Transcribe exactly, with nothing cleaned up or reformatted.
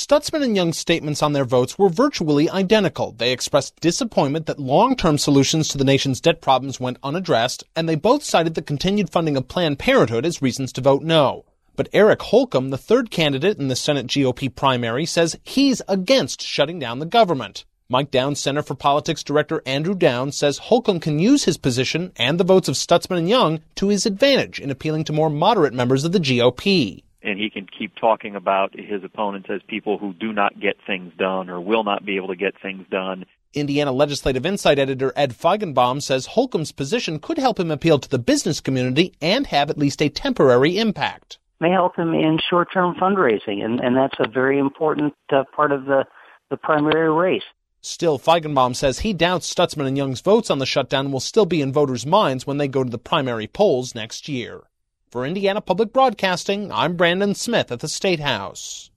Stutzman and Young's statements on their votes were virtually identical. They expressed disappointment that long-term solutions to the nation's debt problems went unaddressed, and they both cited the continued funding of Planned Parenthood as reasons to vote no. But Eric Holcomb, the third candidate in the Senate G O P primary, says he's against shutting down the government. Mike Downs Center for Politics Director Andrew Downs says Holcomb can use his position and the votes of Stutzman and Young to his advantage in appealing to more moderate members of the G O P. And he can keep talking about his opponents as people who do not get things done or will not be able to get things done. Indiana Legislative Insight editor Ed Feigenbaum says Holcomb's position could help him appeal to the business community and have at least a temporary impact. May help him in short-term fundraising, and, and that's a very important uh, part of the, the primary race. Still, Feigenbaum says he doubts Stutzman and Young's votes on the shutdown will still be in voters' minds when they go to the primary polls next year. For Indiana Public Broadcasting, I'm Brandon Smith at the State House.